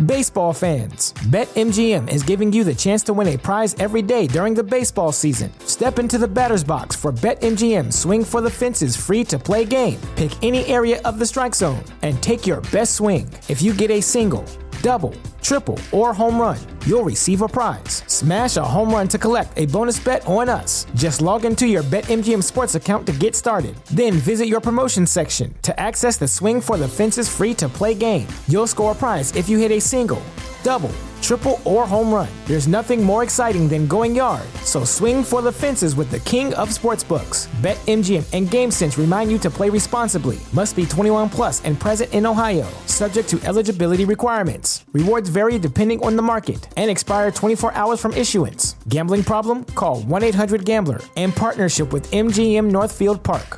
Baseball fans, BetMGM is giving you the chance to win a prize every day during the baseball season. Step into the batter's box for BetMGM Swing for the Fences free-to-play game. Pick any area of the strike zone and take your best swing. If you get a single, double, triple, or home run, you'll receive a prize. Smash a home run to collect a bonus bet on us. Just log into your BetMGM Sports account to get started. Then visit your promotion section to access the Swing for the Fences free-to-play game. You'll score a prize if you hit a single, double, triple, or home run. There's nothing more exciting than going yard. So swing for the fences with the king of sportsbooks. BetMGM and GameSense remind you to play responsibly. Must be 21 plus and present in Ohio. Subject to eligibility requirements. Rewards vary depending on the market and expire 24 hours from issuance. Gambling problem? Call 1-800-GAMBLER. In partnership with MGM Northfield Park.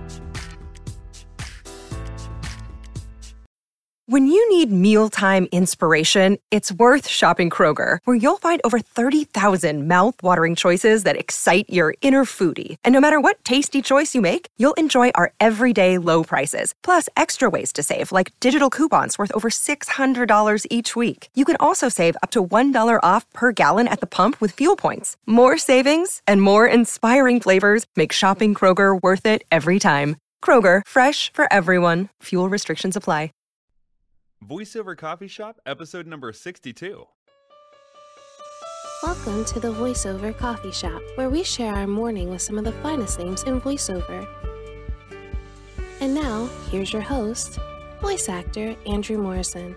When you need mealtime inspiration, it's worth shopping Kroger, where you'll find over 30,000 mouth-watering choices that excite your inner foodie. And no matter what tasty choice you make, you'll enjoy our everyday low prices, plus extra ways to save, like digital coupons worth over $600 each week. You can also save up to $1 off per gallon at the pump with fuel points. More savings and more inspiring flavors make shopping Kroger worth it every time. Kroger, fresh for everyone. Fuel restrictions apply. VoiceOver Coffee Shop, episode number 62. Welcome to the VoiceOver Coffee Shop, where we share our morning with some of the finest names in voiceover. And now, here's your host, voice actor Andrew Morrison.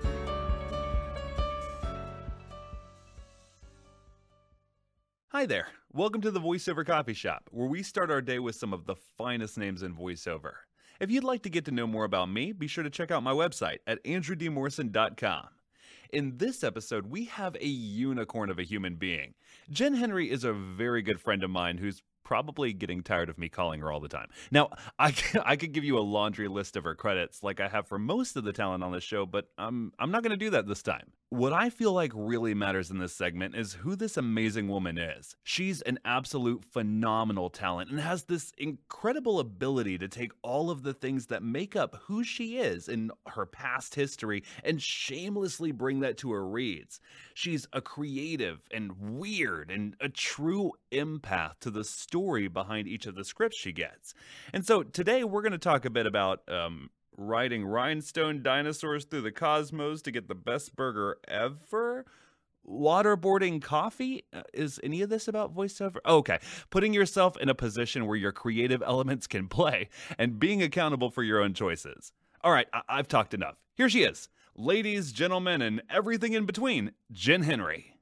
Hi there. Welcome to the VoiceOver Coffee Shop, where we start our day with some of the finest names in voiceover. If you'd like to get to know more about me, be sure to check out my website at andrewdmorrison.com. In this episode, we have a unicorn of a human being. Jen Henry is a very good friend of mine who's probably getting tired of me calling her all the time. Now, I could give you a laundry list of her credits like I have for most of the talent on the show, but I'm not going to do that this time. What I feel like really matters in this segment is who this amazing woman is. She's an absolute phenomenal talent and has this incredible ability to take all of the things that make up who she is in her past history and shamelessly bring that to her reads. She's a creative and weird and a true empath to the story behind each of the scripts she gets. And so today we're going to talk a bit about riding rhinestone dinosaurs through the cosmos to get the best burger ever. Waterboarding coffee? Is any of this about voiceover? Okay. Putting yourself in a position where your creative elements can play and being accountable for your own choices. All right, I've talked enough. Here she is. Ladies, gentlemen, and everything in between, Jen Henry.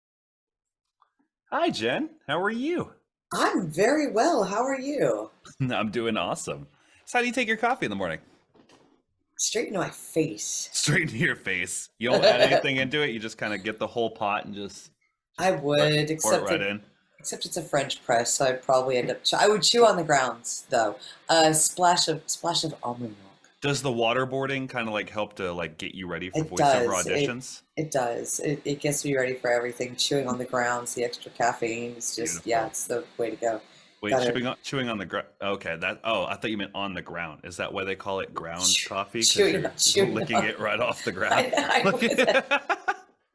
Hi, Jen. How are you? I'm very well. How are you? I'm doing awesome. So how do you take your coffee in the morning? Straight into my face. Straight into your face. You don't add anything into it. You just kind of get the whole pot and just. I would, except it's a French press, so I'd probably end up. I would chew on the grounds, though. Splash of almond milk. Does the waterboarding kind of like help to like get you ready for voiceover auditions? It does. It gets me ready for everything. Chewing on the grounds, the extra caffeine is just it's the way to go. Wait, chewing on the ground. Okay, I thought you meant on the ground. Is that why they call it ground coffee? Because you're licking it right off the ground. I know that.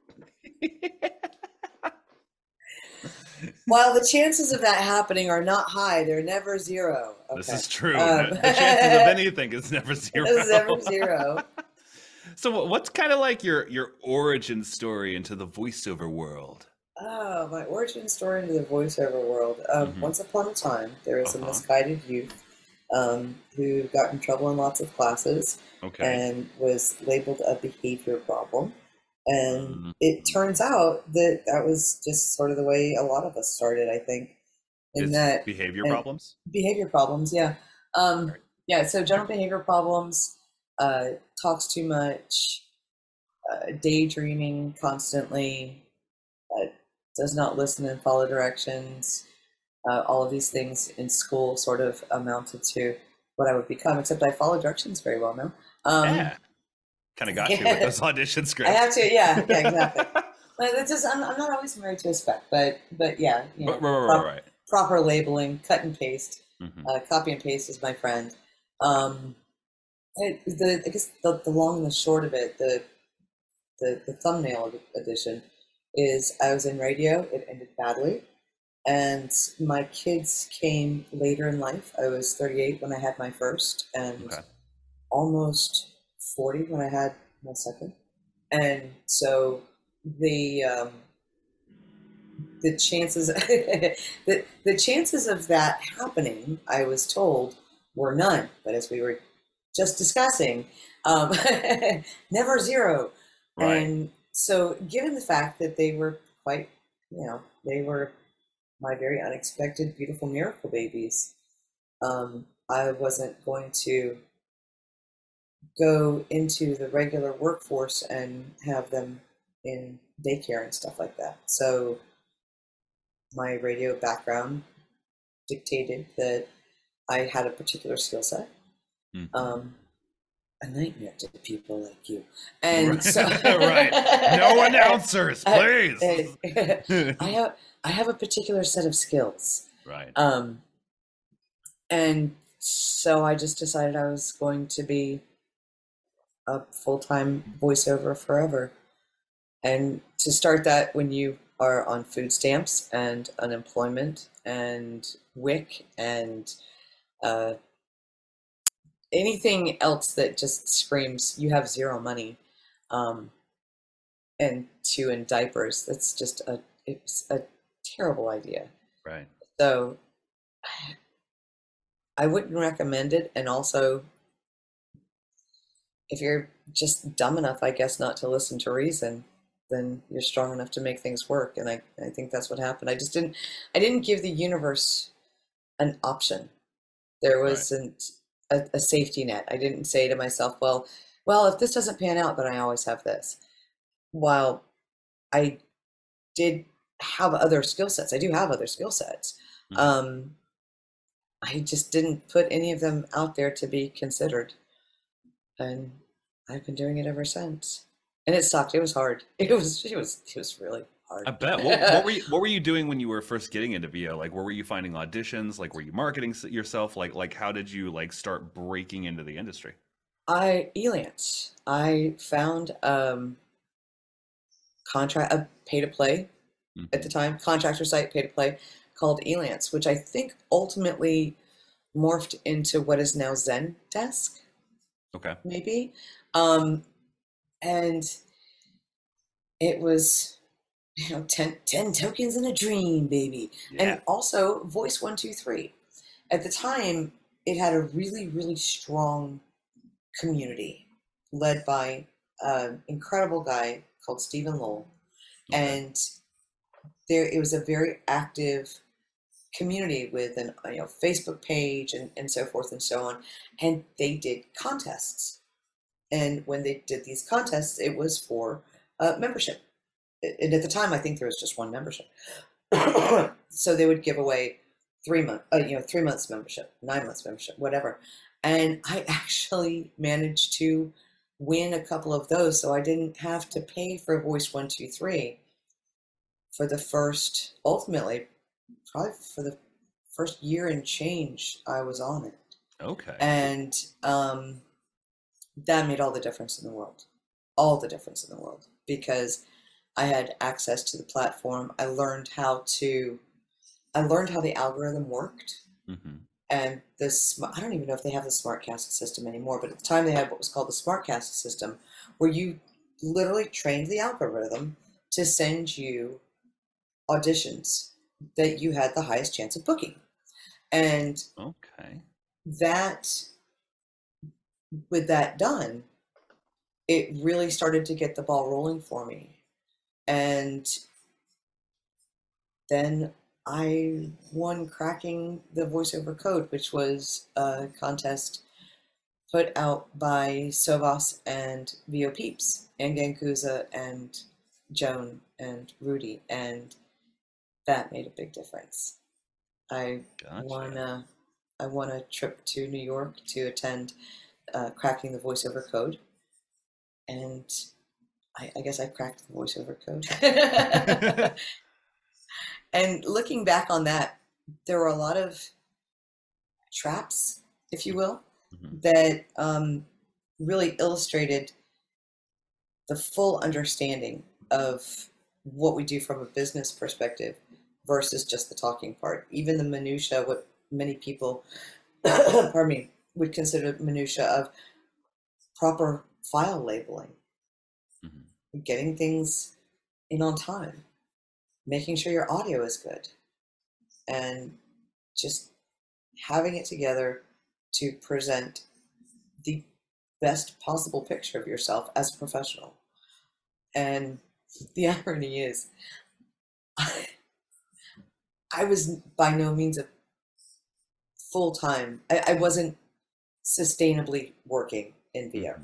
While the chances of that happening are not high, they're never zero. Okay. This is true. The chances of anything is never zero. It's never zero. So what's kind of like your origin story into the voiceover world? Oh, my origin story into the voiceover world. Once upon a time, there was a misguided youth who got in trouble in lots of classes and was labeled a behavior problem. And it turns out that was just sort of the way a lot of us started, I think. Behavior problems? Behavior problems, yeah. So general behavior problems, talks too much, daydreaming constantly, does not listen and follow directions. All of these things in school sort of amounted to what I would become, except I follow directions very well now. Kind of got you with those audition scripts. I have to, yeah, exactly. But it's just, I'm not always married to a spec, but yeah, you know, right. Proper labeling, cut and paste, copy and paste is my friend. I guess the long and the short of it, the the thumbnail edition is I was in radio. It ended badly. And my kids came later in life. I was 38 when I had my first, and almost 40 when I had my second. And so the chances the chances of that happening, I was told, were none. But as we were just discussing, never zero. Right. And so, given the fact that they were quite, they were my very unexpected, beautiful miracle babies, I wasn't going to go into the regular workforce and have them in daycare and stuff like that. So my radio background dictated that I had a particular skill set. Mm-hmm. A nightmare to people like you. And so right. No announcers, please. I have a particular set of skills. Right. And so I just decided I was going to be a full-time voiceover forever. And to start that when you are on food stamps and unemployment and WIC and anything else that just screams you have zero money, and two in diapers, that's just it's a terrible idea. Right. So I wouldn't recommend it. And also, if you're just dumb enough, I guess, not to listen to reason, then you're strong enough to make things work. And I think that's what happened. I didn't give the universe an option. There wasn't a safety net. I didn't say to myself, well, if this doesn't pan out, then I always have this. While I did have other skill sets, I do have other skill sets. Mm-hmm. I just didn't put any of them out there to be considered. And I've been doing it ever since. And it sucked. It was hard. It was really hard. I bet. What were you doing when you were first getting into VO? Like, where were you finding auditions? Like, were you marketing yourself? Like how did you start breaking into the industry? Elance. I found a pay to play at the time, contractor site, pay to play, called Elance, which I think ultimately morphed into what is now Zendesk. Okay. Maybe. And it was, 10 tokens in a dream, baby. Yeah. And also Voice 123. At the time, it had a really, really strong community led by an incredible guy called Stephen Lowell. Okay. And it was a very active community with an Facebook page and so forth and so on. And they did contests. And when they did these contests, it was for membership. And at the time, I think there was just one membership. So they would give away 3 months membership, 9 months membership, whatever. And I actually managed to win a couple of those, so I didn't have to pay for Voice 123 for the first, ultimately, probably for the first year and change I was on it. Okay. And that made all the difference in the world. All the difference in the world. Because I had access to the platform. I learned how the algorithm worked. Mm-hmm. And I don't even know if they have the SmartCast system anymore, but at the time they had what was called the SmartCast system, where you literally trained the algorithm to send you auditions that you had the highest chance of booking. And with that done, it really started to get the ball rolling for me. And then I won Cracking the Voiceover Code, which was a contest put out by Sovas and VO Peeps, and Gankuza and Joan and Rudy, and that made a big difference. I won a trip to New York to attend Cracking the Voiceover Code, and I guess I cracked the voiceover code. And looking back on that, there were a lot of traps, if you will, mm-hmm. that really illustrated the full understanding of what we do from a business perspective versus just the talking part. Even the minutia, what many people, pardon me, would consider minutia of proper file labeling, getting things in on time, making sure your audio is good, and just having it together to present the best possible picture of yourself as a professional. And the irony is, I was by no means a full-time, I wasn't sustainably working in VO.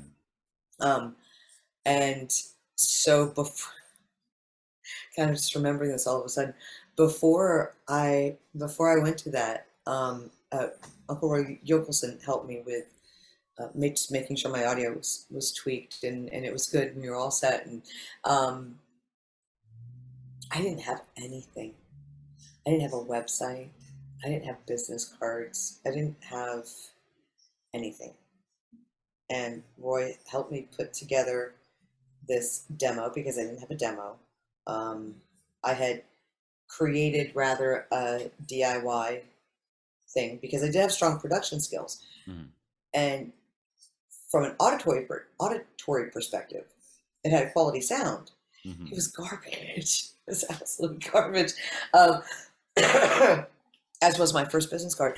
And so before, kind of just remembering this all of a sudden, before I went to that, Uncle Roy Yokelson helped me with just making sure my audio was tweaked and it was good and we were all set. And I didn't have anything. I didn't have a website. I didn't have business cards. I didn't have anything. And Roy helped me put together this demo because I didn't have a demo. I had created rather a DIY thing because I did have strong production skills. And from an auditory perspective, it had a quality sound. It was garbage. It was absolute garbage. As was my first business card.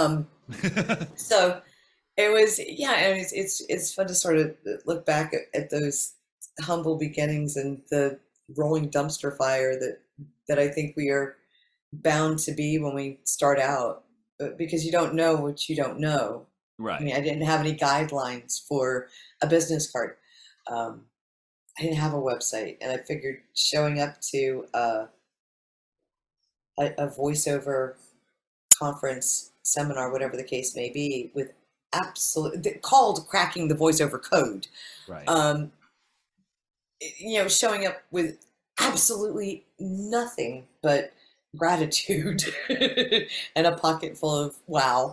So it was, yeah, and it's fun to sort of look back at those humble beginnings and the rolling dumpster fire that I think we are bound to be when we start out, because you don't know what you don't know. Right. I mean, I didn't have any guidelines for a business card. I didn't have a website, and I figured showing up to a voiceover conference, seminar, whatever the case may be, with called cracking the voiceover code. Right. Showing up with absolutely nothing but gratitude and a pocket full of wow.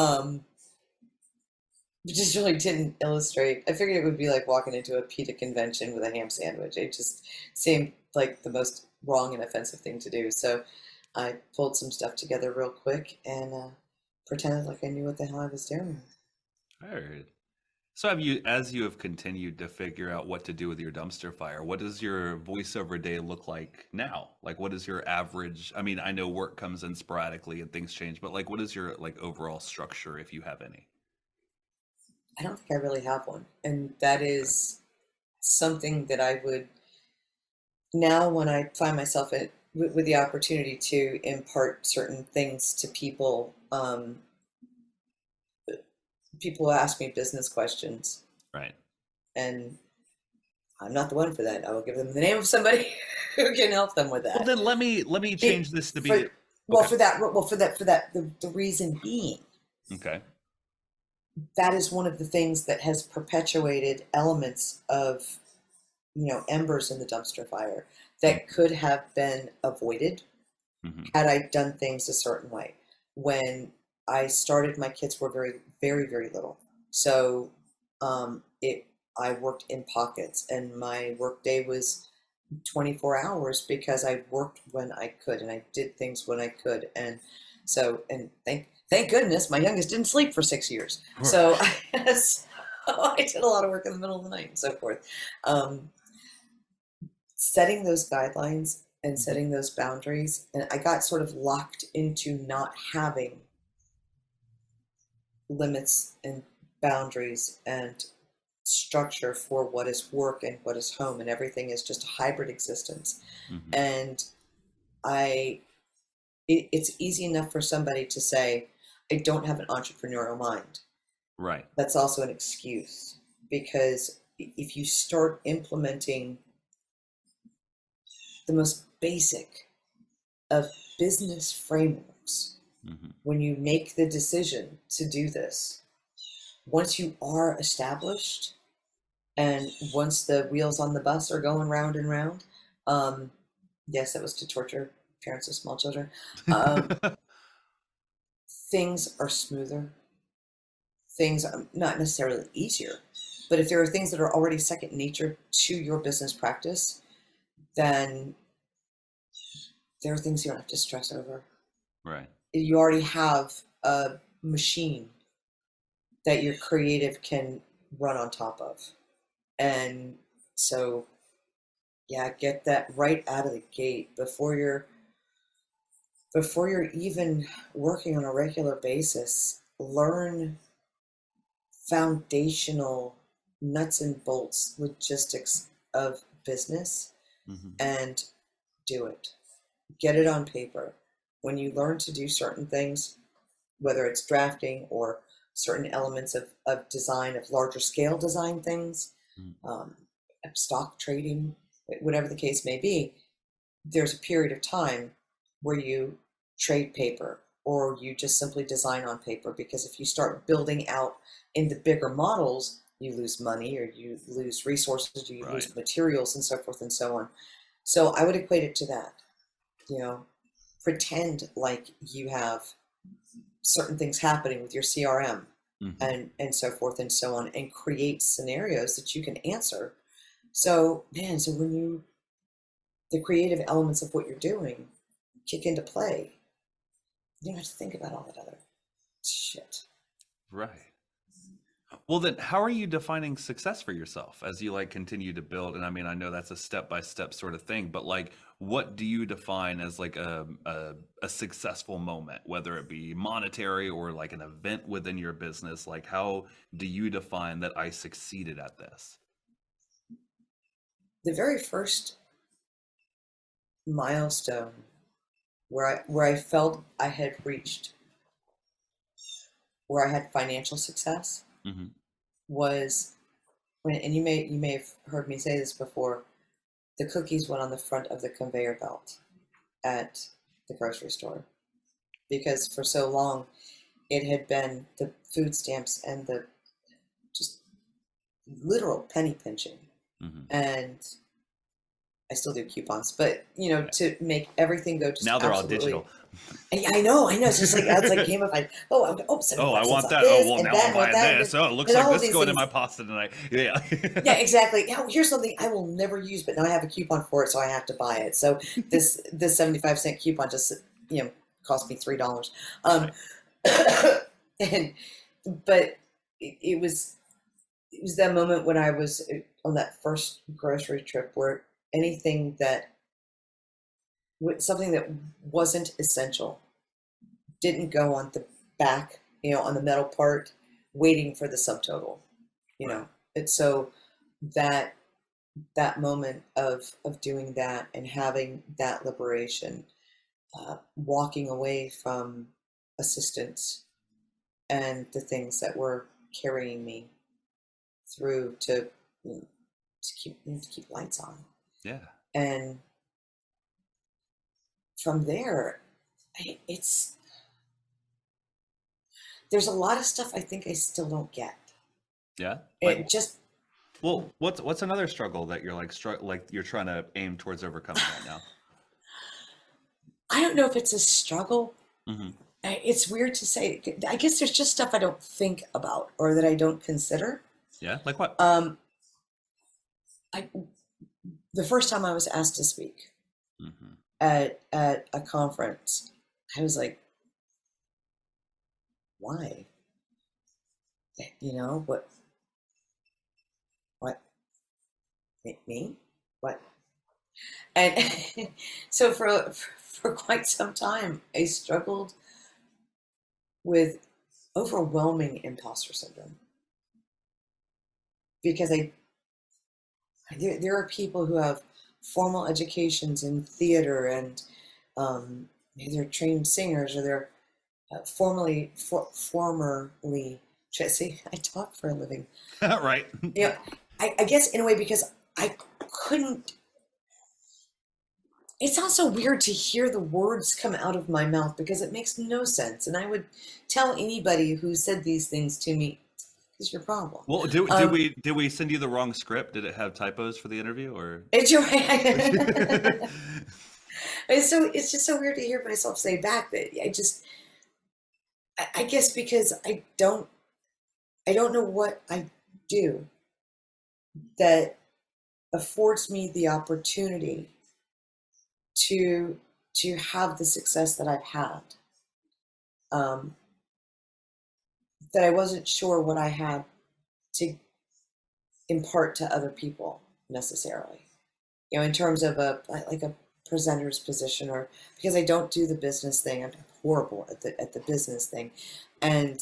Just really didn't illustrate. I figured it would be like walking into a PETA convention with a ham sandwich. It just seemed like the most wrong and offensive thing to do. So I pulled some stuff together real quick and pretended like I knew what the hell I was doing. All right. So as you have continued to figure out what to do with your dumpster fire, what does your voiceover day look like now? Like, what is your average? I mean, I know work comes in sporadically and things change, but like, what is your overall structure, if you have any? I don't think I really have one. And that is something that I would, now when I find myself with the opportunity to impart certain things to people, people ask me business questions. Right. And I'm not the one for that. I will give them the name of somebody who can help them with that. Well, then let me change this to be. The reason being. Okay. That is one of the things that has perpetuated elements of, embers in the dumpster fire that could have been avoided had I done things a certain way. When I started, my kids were very, very, very little. So I worked in pockets, and my work day was 24 hours because I worked when I could and I did things when I could. And so, and thank goodness my youngest didn't sleep for 6 years. Right. So I did a lot of work in the middle of the night and so forth. Setting those guidelines and setting those boundaries, and I got sort of locked into not having limits and boundaries and structure for what is work and what is home, and everything is just a hybrid existence. And it's easy enough for somebody to say, I don't have an entrepreneurial mind. Right. That's also an excuse, because if you start implementing the most basic of business frameworks, when you make the decision to do this, once you are established and once the wheels on the bus are going round and round, yes, that was to torture parents of small children, things are smoother. Things are not necessarily easier, But if there are things that are already second nature to your business practice, then there are things you don't have to stress over. Right. You already have a machine that your creative can run on top of. And so, yeah, get that right out of the gate before you're even working on a regular basis. Learn foundational nuts and bolts logistics of business and do it. Get it on paper. When you learn to do certain things, whether it's drafting or certain elements of design, of larger scale design things, stock trading, whatever the case may be, there's a period of time where you trade paper or you just simply design on paper, because if you start building out in the bigger models, you lose money or you lose resources, you lose materials and so forth and so on. So I would equate it to that. You know, pretend like you have certain things happening with your CRM and so forth and so on, and create scenarios that you can answer. So, man, so when the creative elements of what you're doing kick into play, you don't have to think about all that other shit. Right. Well, then how are you defining success for yourself as you like continue to build? And I mean, I know that's a step-by-step sort of thing, but like, what do you define as like a successful moment, whether it be monetary or like an event within your business? Like, how do you define that I succeeded at this? The very first milestone where I felt I had reached, where I had financial success, was when, and you may have heard me say this before, the cookies went on the front of the conveyor belt at the grocery store, because for so long it had been the food stamps and the just literal penny pinching. And I still do coupons, but you know, to make everything go just now they're all digital. I know. It's just like, that's like gamified. Oh, I want that. This, oh, well, now I'm buying this. Oh, it looks like this is going in my pasta tonight. Yeah. Yeah, exactly. Now, here's something I will never use, but now I have a coupon for it, so I have to buy it. So this 75-cent coupon just, you know, cost me $3. But it was that moment when I was on that first grocery trip where something that wasn't essential didn't go on the back, you know, on the metal part, waiting for the subtotal, you know. And so that moment of doing that and having that liberation, walking away from assistance and the things that were carrying me through to keep lights on. Yeah. And from there, there's a lot of stuff I think I still don't get. Yeah. Well, what's another struggle that you're like you're trying to aim towards overcoming right now? I don't know if it's a struggle. It's weird to say. I guess there's just stuff I don't think about or that I don't consider. Yeah, like what? The first time I was asked to speak at a conference, I was like, why? You know, what? Me? What? And so for quite some time, I struggled with overwhelming imposter syndrome, because there are people who have formal educations in theater and they're trained singers, or they're formerly. See, I talk for a living. Right. Yeah, I guess in a way, because I couldn't. It sounds so weird to hear the words come out of my mouth, because it makes no sense. And I would tell anybody who said these things to me, "It's your problem." Well, did we send you the wrong script? Did it have typos for the interview, or? It's it's just so weird to hear myself say back that I guess because I don't know what I do. that affords me the opportunity to have the success that I've had. That I wasn't sure what I had to impart to other people necessarily. In terms of a presenter's position, or because I don't do the business thing. I'm horrible at the business thing. And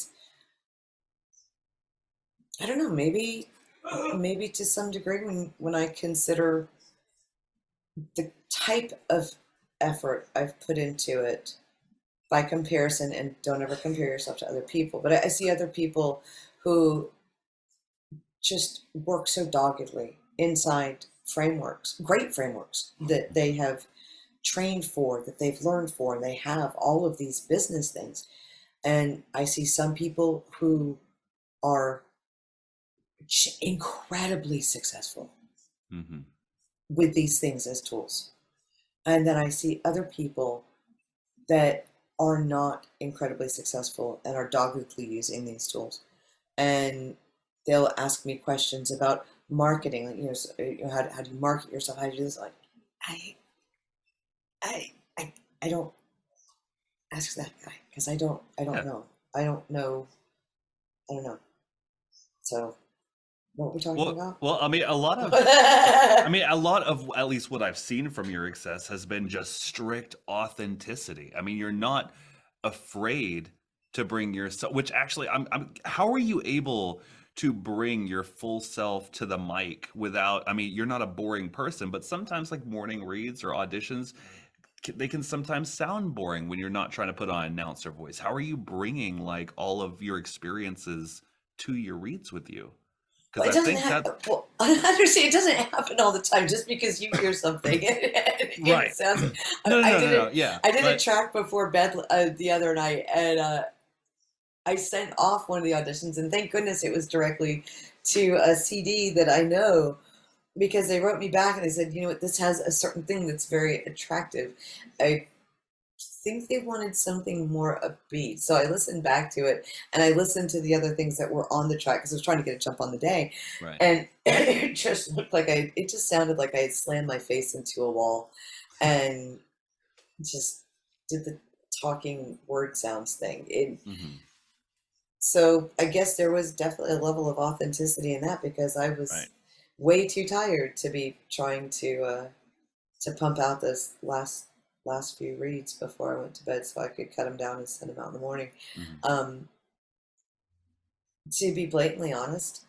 I don't know, maybe to some degree when I consider the type of effort I've put into it by comparison, and don't ever compare yourself to other people, but I see other people who just work so doggedly inside frameworks, great frameworks that they have trained for, that they've learned for, and they have all of these business things. And I see some people who are incredibly successful with these things as tools. And then I see other people that are not incredibly successful and are doggedly using these tools. And they'll ask me questions about marketing, like, how do you market yourself? How do you do this? Like, I don't ask that guy, because I don't know. I don't know. So what we're talking about? Well, I mean, a lot of at least what I've seen from your success has been just strict authenticity. I mean, you're not afraid to bring yourself, which actually, how are you able to bring your full self to the mic without, I mean, you're not a boring person, but sometimes like morning reads or auditions, they can sometimes sound boring when you're not trying to put on an announcer voice. How are you bringing like all of your experiences to your reads with you? Well, I understand it doesn't happen all the time. Just because you hear something, right? Sounds. No, yeah. I did a track before bed the other night, and I sent off one of the auditions, and thank goodness it was directly to a CD that I know, because they wrote me back and they said, you know what, this has a certain thing that's very attractive. I think they wanted something more upbeat. So I listened back to it, and I listened to the other things that were on the track, because I was trying to get a jump on the day. Right. And it just looked like it just sounded like I had slammed my face into a wall and just did the talking word sounds thing. So I guess there was definitely a level of authenticity in that, because I was way too tired to be trying to pump out this last few reads before I went to bed, so I could cut them down and send them out in the morning. To be blatantly honest,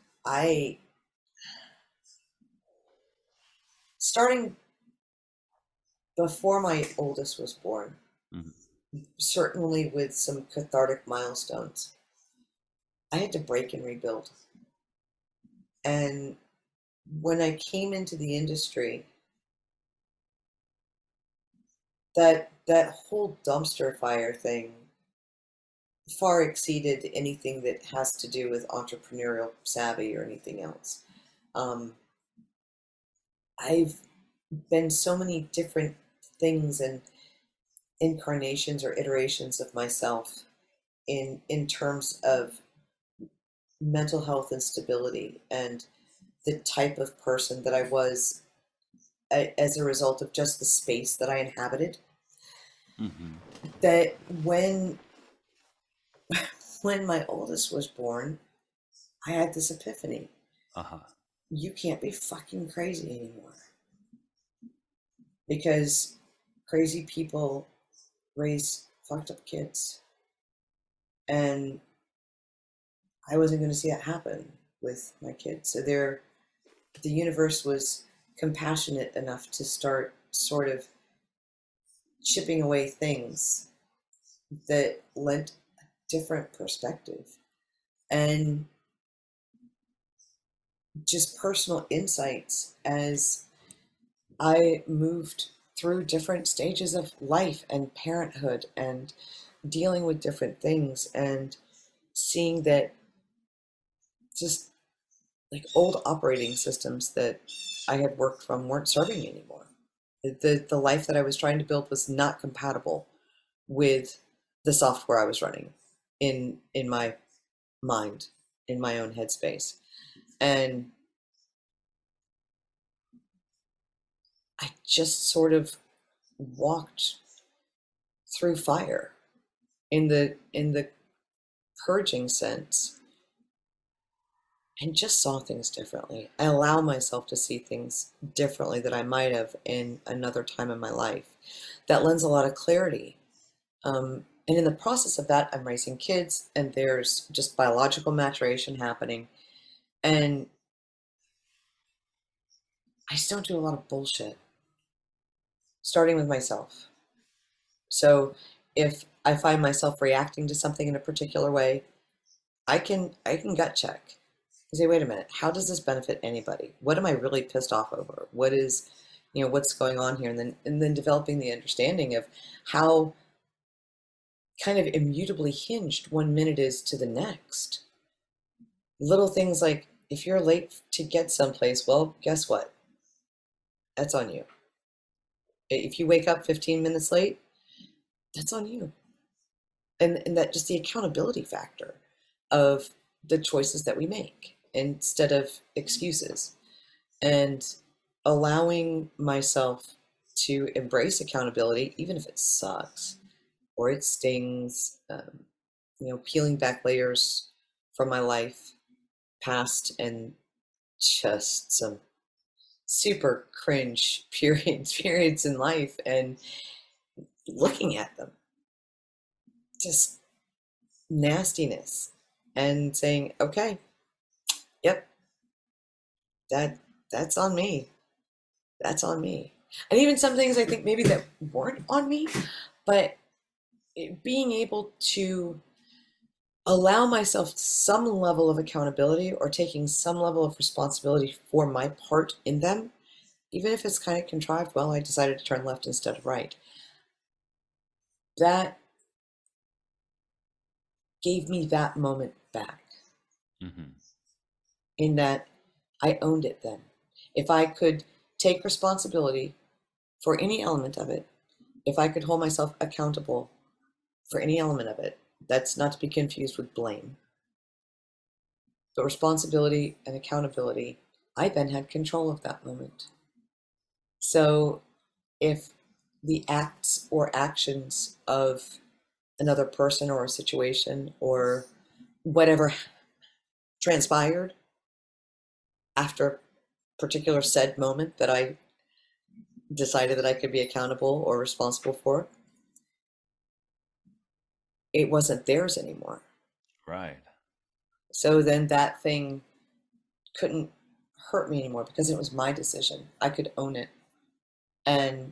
starting before my oldest was born, certainly with some cathartic milestones, I had to break and rebuild. And when I came into the industry, that whole dumpster fire thing far exceeded anything that has to do with entrepreneurial savvy or anything else. I've been so many different things and incarnations or iterations of myself in terms of mental health and stability, and the type of person that I was as a result of just the space that I inhabited. That when my oldest was born, I had this epiphany. You can't be fucking crazy anymore, because crazy people raise fucked up kids, and I wasn't going to see that happen with my kids. So the universe was compassionate enough to start sort of chipping away things that lent a different perspective, and just personal insights as I moved through different stages of life and parenthood and dealing with different things, and seeing that just like old operating systems that I had worked from weren't serving me anymore. The life that I was trying to build was not compatible with the software I was running in my mind, in my own headspace. And just sort of walked through fire in the purging sense, and just saw things differently. I allow myself to see things differently that I might have in another time in my life. That lends a lot of clarity. And in the process of that, I'm raising kids, and there's just biological maturation happening. And I still do a lot of bullshit, starting with myself. So if I find myself reacting to something in a particular way, I can gut check and say, wait a minute, how does this benefit anybody? What am I really pissed off over? What is, what's going on here? And then developing the understanding of how kind of immutably hinged 1 minute is to the next. Little things like, if you're late to get someplace, well, guess what? That's on you. If you wake up 15 minutes late, that's on you. And that just the accountability factor of the choices that we make instead of excuses, and allowing myself to embrace accountability, even if it sucks or it stings, peeling back layers from my life past and just some super cringe periods in life, and looking at them, just nastiness, and saying, okay, yep, that's on me. That's on me. And even some things I think maybe that weren't on me, but being able to allow myself some level of accountability, or taking some level of responsibility for my part in them, even if it's kind of contrived. Well, I decided to turn left instead of right. That gave me that moment back. Mm-hmm. In that I owned it then. If I could take responsibility for any element of it, if I could hold myself accountable for any element of it, that's not to be confused with blame, but responsibility and accountability, I then had control of that moment. So if the acts or actions of another person or a situation or whatever transpired after a particular said moment that I decided that I could be accountable or responsible for, it wasn't theirs anymore. Right. So then that thing couldn't hurt me anymore because it was my decision. I could own it. And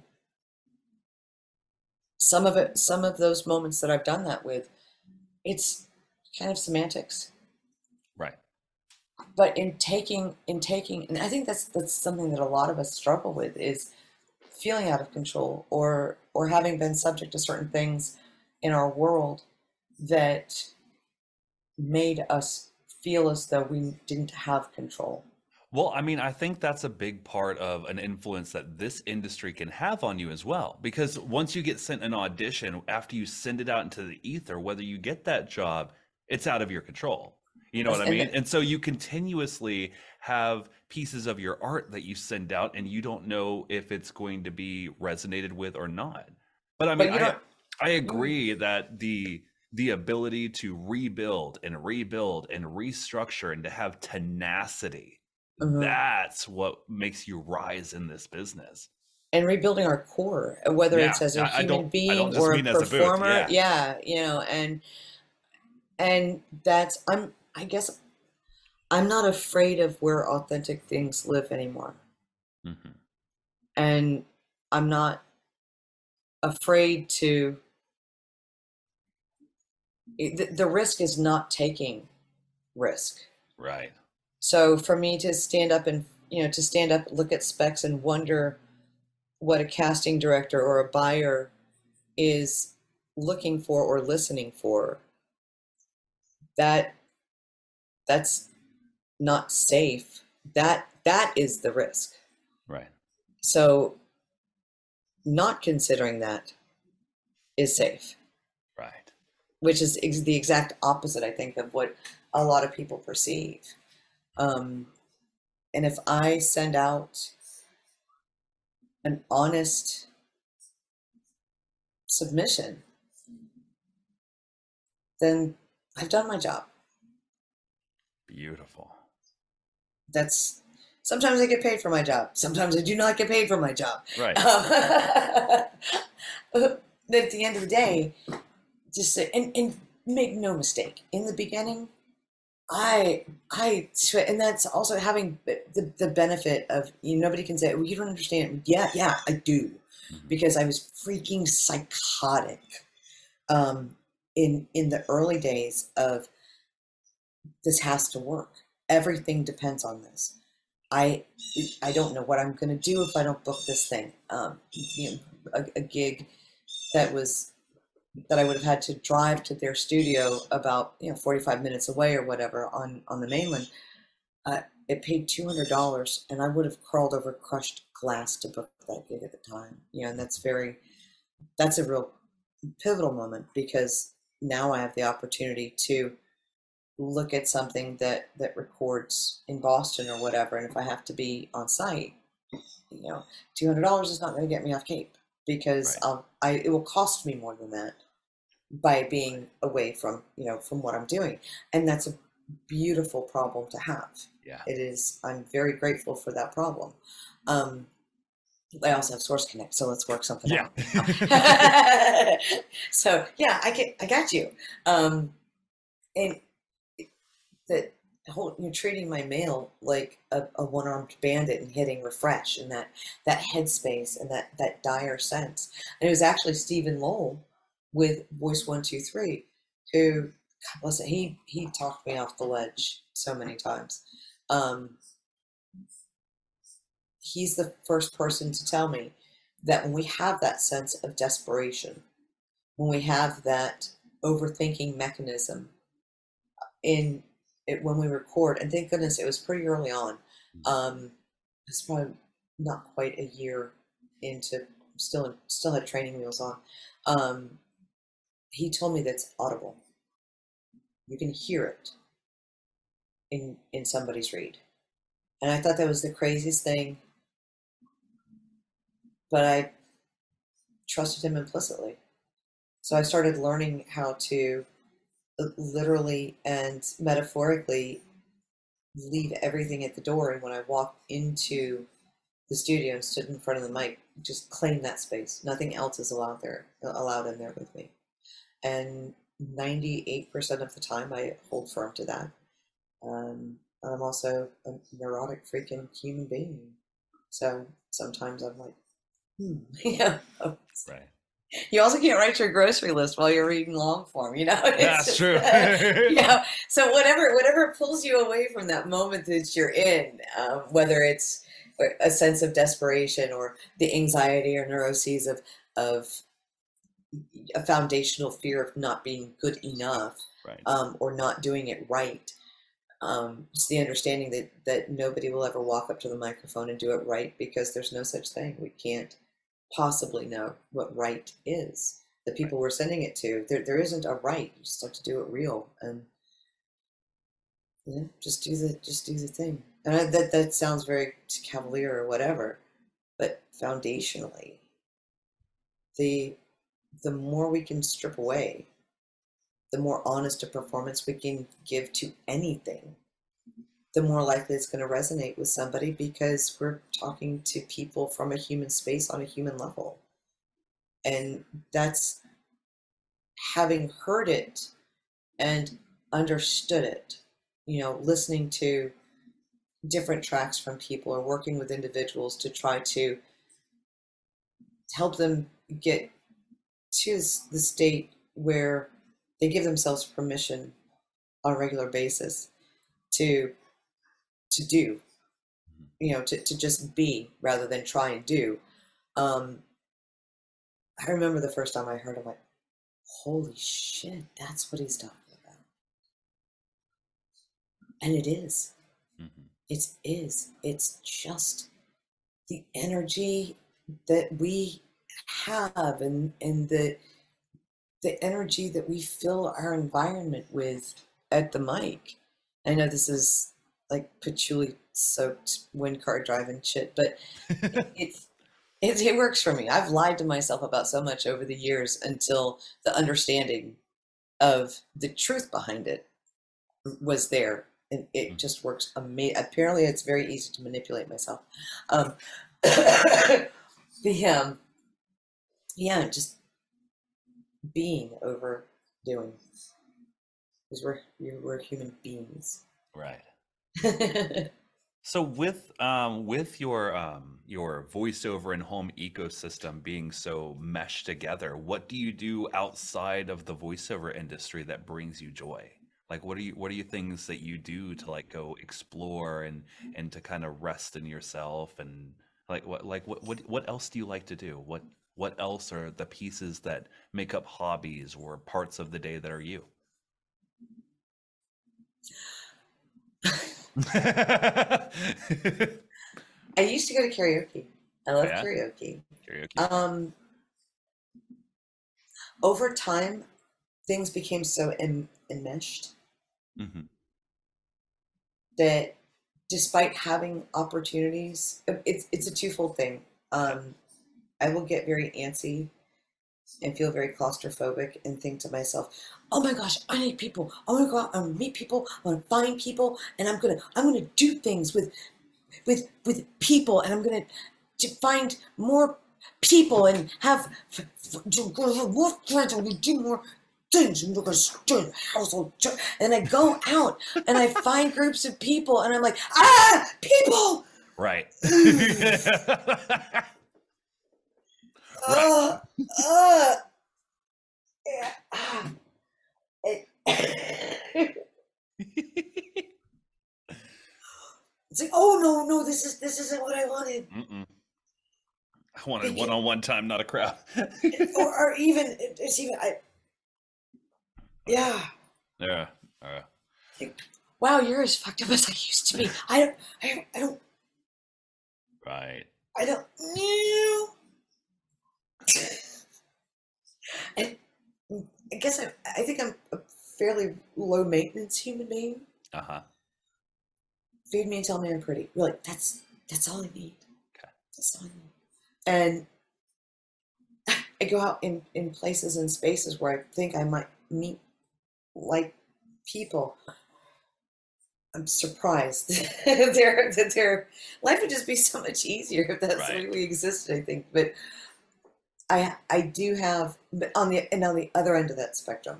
some of those moments that I've done that with, it's kind of semantics. Right. But in taking, and I think that's something that a lot of us struggle with, is feeling out of control, or having been subject to certain things in our world that made us feel as though we didn't have control. Well, I mean, I think that's a big part of an influence that this industry can have on you as well. Because once you get sent an audition, after you send it out into the ether, whether you get that job, it's out of your control. You know what I mean? And so you continuously have pieces of your art that you send out, and you don't know if it's going to be resonated with or not. But I mean, I agree that the ability to rebuild and restructure and to have tenacity, that's what makes you rise in this business. And rebuilding our core, whether it's as a human being or a performer. And that's, I guess I'm not afraid of where authentic things live anymore. Mm-hmm. And I'm not afraid to, the risk is not taking risk. Right. So for me to stand up and, look at specs and wonder what a casting director or a buyer is looking for or listening for, that's not safe. That is the risk. Right. So not considering that is safe. Right. Which is the exact opposite, I think, of what a lot of people perceive. And if I send out an honest submission, then I've done my job. Beautiful. Sometimes I get paid for my job. Sometimes I do not get paid for my job. Right. But at the end of the day, just and make no mistake, in the beginning, and that's also having the benefit of, nobody can say, well, you don't understand. Yeah, I do, because I was freaking psychotic in the early days of, this has to work. Everything depends on this. I don't know what I'm going to do if I don't book this thing. A gig that I would have had to drive to their studio about 45 minutes away or whatever on the mainland. It paid $200, and I would have crawled over crushed glass to book that gig at the time. And that's a real pivotal moment, because now I have the opportunity to look at something that records in Boston or whatever, and if I have to be on site, $200 is not going to get me off Cape, because right. It will cost me more than that by being away from what I'm doing, and that's a beautiful problem to have. Yeah, it is. I'm very grateful for that problem. I also have Source Connect, so let's work something out. So yeah, I got you. And that whole, treating my mail like a one-armed bandit and hitting refresh, and that headspace and that dire sense. And it was actually Stephen Lowell with Voice 123 who, God bless it, he talked me off the ledge so many times. He's the first person to tell me that when we have that sense of desperation, when we have that overthinking mechanism in it, when we record, and thank goodness it was pretty early on. It's probably not quite a year into, still had training wheels on. He told me that's audible. You can hear it in somebody's read. And I thought that was the craziest thing, but I trusted him implicitly. So I started learning how to literally and metaphorically leave everything at the door, and when I walked into the studio and stood in front of the mic, just claim that space. Nothing else is allowed in there with me. And 98% of the time I hold firm to that. I'm also a neurotic freaking human being, so sometimes I'm like, yeah. Right. You also can't write your grocery list while you're reading long form, That's true. So whatever pulls you away from that moment that you're in, whether it's a sense of desperation or the anxiety or neuroses of a foundational fear of not being good enough, right. Or not doing it right. It's the understanding that nobody will ever walk up to the microphone and do it right, because there's no such thing. We can't possibly know what right is. The people we're sending it to, there isn't a right. You just have to do it real, and just do the thing. And that sounds very cavalier or whatever, but foundationally, the more we can strip away, the more honest a performance we can give to anything, the more likely it's going to resonate with somebody, because we're talking to people from a human space on a human level. And that's having heard it and understood it, listening to different tracks from people or working with individuals to try to help them get to the state where they give themselves permission on a regular basis to do, to just be rather than try and do. I remember the first time I heard him, like, holy shit, that's what he's talking about. And it is. Mm-hmm. It is. It's just the energy that we have, and the energy that we fill our environment with at the mic. I know this is like patchouli soaked wind car driving shit, but It works for me. I've lied to myself about so much over the years until the understanding of the truth behind it was there. And it just works amazing. Apparently, it's very easy to manipulate myself. Yeah, just being over doing. Because we're human beings. Right. So with your voiceover and home ecosystem being so meshed together, what do you do outside of the voiceover industry that brings you joy? Like what are you things that you do to like go explore and to kind of rest in yourself, and what else do you like to do? What else are the pieces that make up hobbies or parts of the day that are you? I used to go to karaoke. I love karaoke. Over time, things became so enmeshed that despite having opportunities, it's a twofold thing. I will get very antsy and feel very claustrophobic and think to myself, oh my gosh, I need people. I want to go out and meet people. I want to find people, and I'm gonna do things with people, and I'm gonna find more people and have more friends, and we do more things, and we're gonna join household. And I go out and I find groups of people, and I'm like, people. Right. It's like, oh no, this isn't what I wanted. I wanted one-on-one time, not a crowd. or even it's even yeah. Like, wow, you're as fucked up as I used to be. I don't. Right. I don't. And I guess I think I'm a fairly low maintenance human being. Feed me and tell me I'm pretty. Really, that's all I need. Okay. That's all I need. And I go out in places and spaces where I think I might meet like people. I'm surprised that their life would just be so much easier if that's the way we existed, I think. But I do have, but on the other end of that spectrum,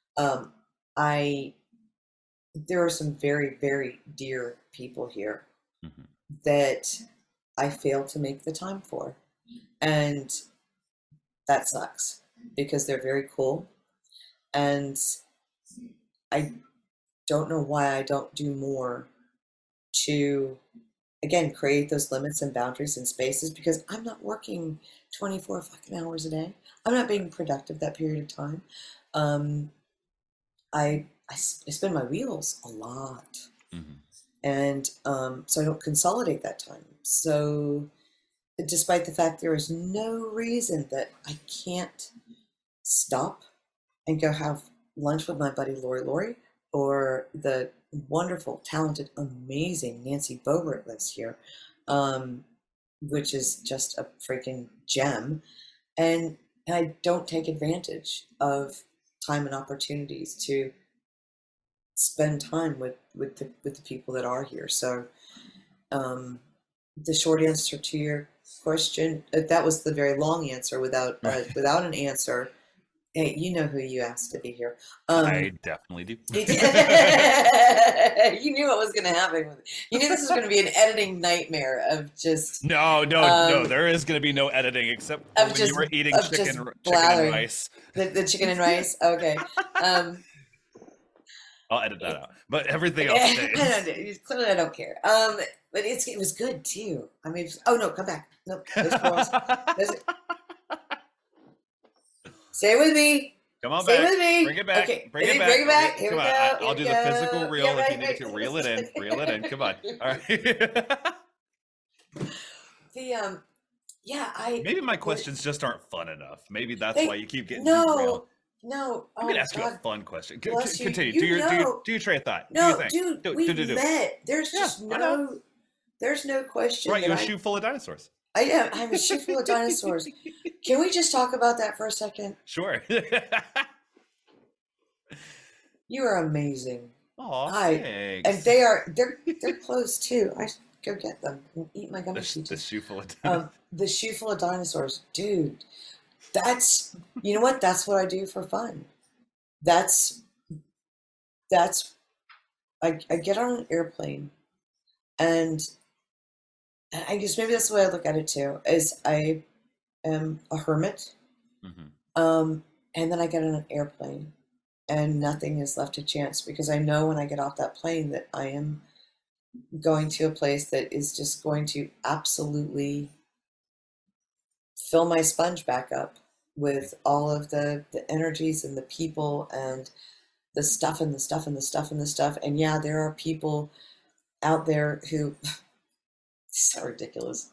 there are some very, very dear people here that I fail to make the time for. And that sucks because they're very cool. And I don't know why I don't do more to, again, create those limits and boundaries and spaces, because I'm not working 24 fucking hours a day. I'm not being productive that period of time. I spin my wheels a lot. And so I don't consolidate that time. So despite the fact there is no reason that I can't stop and go have lunch with my buddy Lori, or the wonderful, talented, amazing Nancy Boebert lives here, which is just a freaking gem. And I don't take advantage of time and opportunities to spend time with the people that are here. So the short answer to your question, that was the very long answer without an answer. Hey, you know who you asked to be here. I definitely do. You knew what was going to happen. You knew this was going to be an editing nightmare of just... No, there is going to be no editing except when you were eating chicken and rice. The chicken and rice? Okay. I'll edit that out. But everything else stays. Clearly I don't care. But it was good too. I mean, oh no, come back. No, there's squirrels. Stay with me. Come on Stay back. with me. Bring it back. Okay. Bring it back. Here Come we on. go. I'll do the physical reel if you need to. Reel it in. Reel it in. Come on. All right. Maybe my questions just aren't fun enough. Maybe that's why you keep getting derailed. No. I'm gonna ask you a fun question. Continue. Do your train of thought. No, dude, we've met. There's just no question. Right, you have a shoe full of dinosaurs. I'm a shoe full of dinosaurs. Can we just talk about that for a second? Sure. You are amazing. Oh, thanks. And they're closed too. I should go get them and eat my gummy peaches. The shoe full of dinosaurs. The shoe full of dinosaurs, dude. You know what? That's what I do for fun. I get on an airplane, and I guess maybe that's the way I look at it too, is I am a hermit. And then I get on an airplane and nothing is left to chance, because I know when I get off that plane that I am going to a place that is just going to absolutely fill my sponge back up with all of the energies and the people and the stuff and the stuff and the stuff and the stuff. And yeah, there are people out there who it's so ridiculous.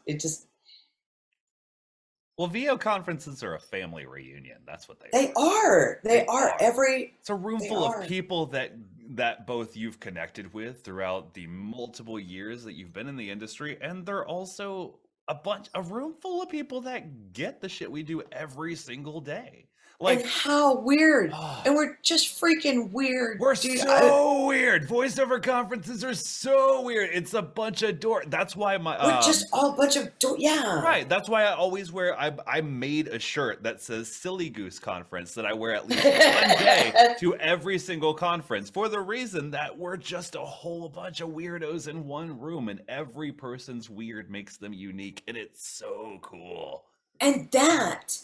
Well, VO conferences are a family reunion. That's what they are. They are. It's a room full of people that both you've connected with throughout the multiple years that you've been in the industry, and they're also a room full of people that get the shit we do every single day. Like, and how weird. And we're just freaking weird. We're so weird. Voiceover conferences are so weird. It's a bunch of that's why we're just all a bunch of yeah. Right. That's why I always wear I made a shirt that says Silly Goose Conference that I wear at least one day to every single conference, for the reason that we're just a whole bunch of weirdos in one room, and every person's weird makes them unique, and it's so cool. And that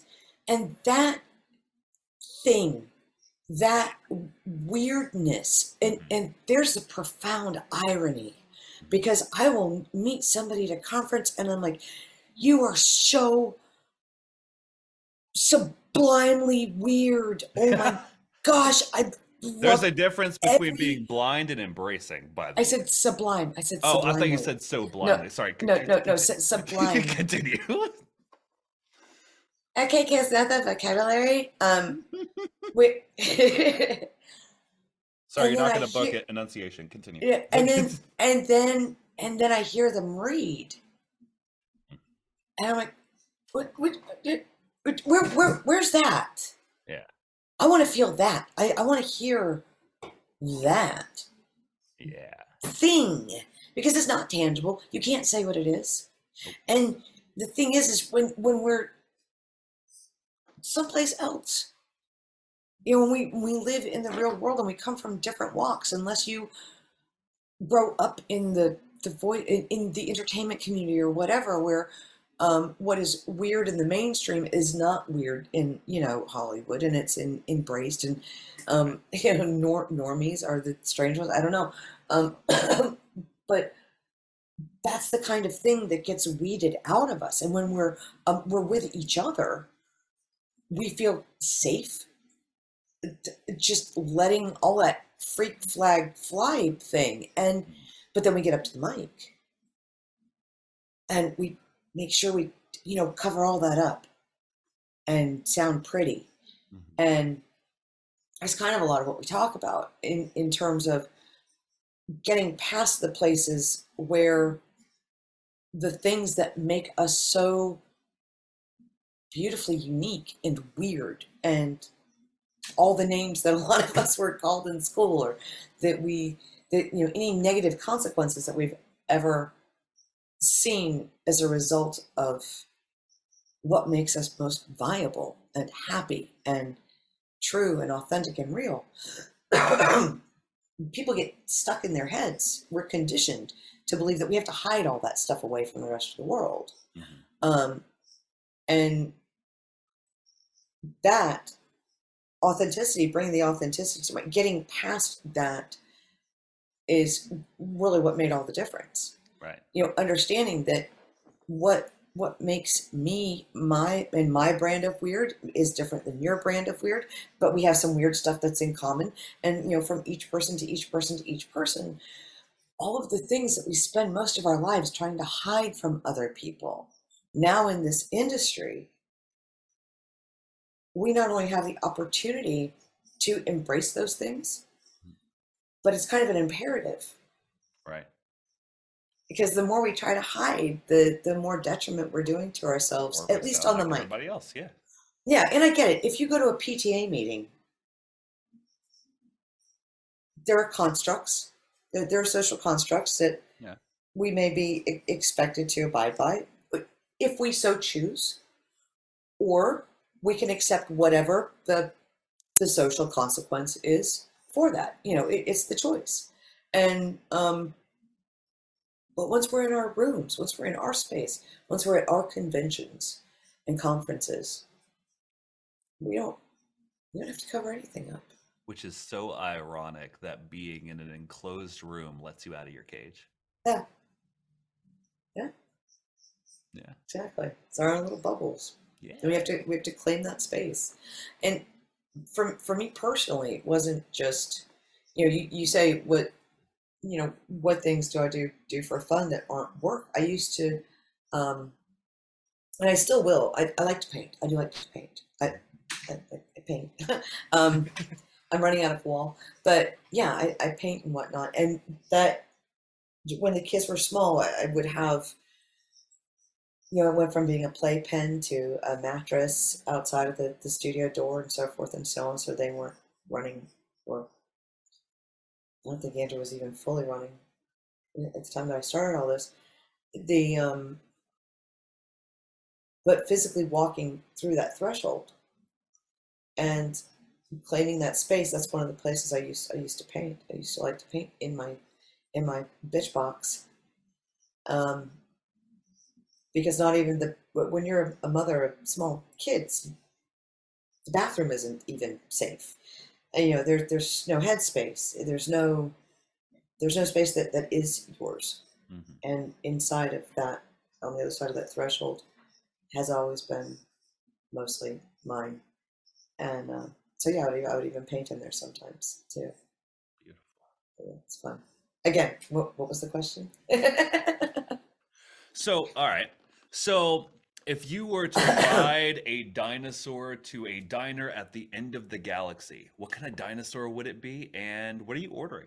thing, that weirdness, and there's a profound irony, because I will meet somebody at a conference and I'm like, you are so sublimely weird. Oh my gosh, there's a difference between being blind and embracing, by the way. I said sublime. I said sublime. Oh, I thought you said so blind. No, sorry. No, sublime. Continue. Okay, kids, not the vocabulary. Sorry, you're not going to book it. Enunciation. Continue. Yeah, and then I hear them read, and I'm like, where's that? Yeah. I want to feel that. I want to hear that. Yeah. Thing, because it's not tangible. You can't say what it is. Nope. And the thing is when we're someplace else, when we live in the real world and we come from different walks, unless you grow up in the in the entertainment community or whatever, where what is weird in the mainstream is not weird in Hollywood, and it's embraced, and normies are the strange ones. I don't know, but that's the kind of thing that gets weeded out of us. And when we're with each other, we feel safe, just letting all that freak flag fly thing. But then we get up to the mic and we make sure we, cover all that up and sound pretty. Mm-hmm. And that's kind of a lot of what we talk about in terms of getting past the places where the things that make us so beautifully unique and weird, and all the names that a lot of us were called in school, or that any negative consequences that we've ever seen as a result of what makes us most viable and happy and true and authentic and real. People get stuck in their heads. We're conditioned to believe that we have to hide all that stuff away from the rest of the world. Mm-hmm. And that authenticity, bringing the authenticity to getting past that, is really what made all the difference. Right. Understanding that what makes me my brand of weird is different than your brand of weird, but we have some weird stuff that's in common. And from each person to each person to each person, all of the things that we spend most of our lives trying to hide from other people, now in this industry, we not only have the opportunity to embrace those things, but it's kind of an imperative. Right. because the more we try to hide, the more detriment we're doing to ourselves, at least on the mic. Everybody else, yeah. Yeah, and I get it. If you go to a PTA meeting, there are constructs. There are social constructs that we may be expected to abide by, if we so choose, or we can accept whatever the social consequence is for that. It's the choice. And but once we're in our rooms, once we're in our space, once we're at our conventions and conferences, we don't have to cover anything up. Which is so ironic that being in an enclosed room lets you out of your cage. Yeah. Yeah. Exactly. It's our own little bubbles. Yeah. And we have to claim that space. And for me personally, it wasn't just, you say what things do I do for fun that aren't work? I used to, and I still will. I like to paint. I do like to paint. I paint. I'm running out of wall, but yeah, I paint and whatnot. And that, when the kids were small, I would have, I went from being a playpen to a mattress outside of the studio door and so forth and so on. So they weren't running, or I don't think Andrew was even fully running at the time that I started all this. But physically walking through that threshold and claiming that space, that's one of the places I used to paint. I used to like to paint in my bitch box. Because not even when you're a mother of small kids, the bathroom isn't even safe. And there's no headspace. There's no space that is yours. Mm-hmm. And inside of that, on the other side of that threshold, has always been mostly mine. And so yeah, I would even paint in there sometimes too. Beautiful. Yeah, it's fun. Again, what was the question? So, all right. So, if you were to ride a dinosaur to a diner at the end of the galaxy, what kind of dinosaur would it be, and what are you ordering?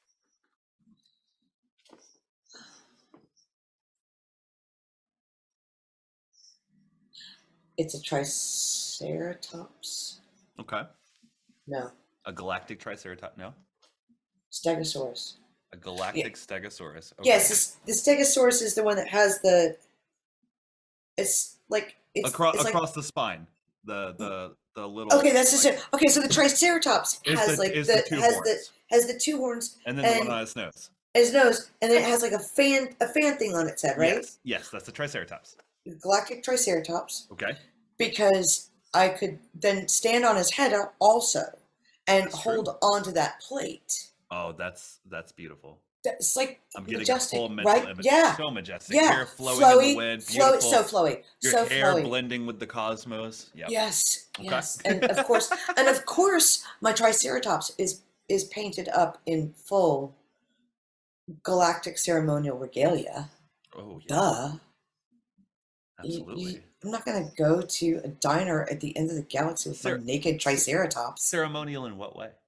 It's a Triceratops. Okay. No. A galactic Triceratops? No. Stegosaurus. A galactic Stegosaurus. Okay. Yes, the Stegosaurus is the one that has the. It's across the spine. The little. Okay, that's just it. Okay, so the Triceratops has the two horns, and then the one on his nose. His nose, and then it has like a fan thing on its head, right? Yes, that's the Triceratops. Galactic Triceratops. Okay. Because I could then stand on his head also, and hold onto that plate. Oh, that's beautiful. It's like I'm getting majestic, a full mental right? image. Yeah. So majestic. Yeah. Hair flowing in the wind. Beautiful. So flowy. Your hair blending with the cosmos. Yep. Yes. Okay. Yes. And of course, my Triceratops is painted up in full galactic ceremonial regalia. Oh yeah. Duh. Absolutely. I'm not going to go to a diner at the end of the galaxy with my naked Triceratops. Ceremonial in what way?